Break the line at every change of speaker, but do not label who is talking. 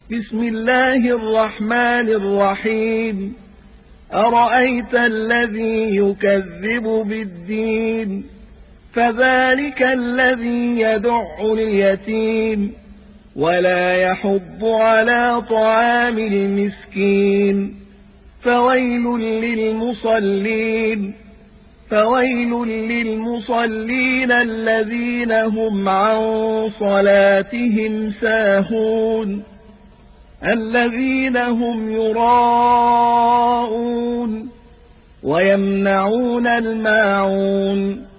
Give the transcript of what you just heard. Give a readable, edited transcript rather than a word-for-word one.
بسم الله الرحمن الرحيم أرأيت الذي يكذب بالدين فذلك الذي يدع اليتيم ولا يحض على طعام المسكين فويل للمصلين الذين هم عن صلاتهم ساهون الذين هم يراءون ويمنعون الماعون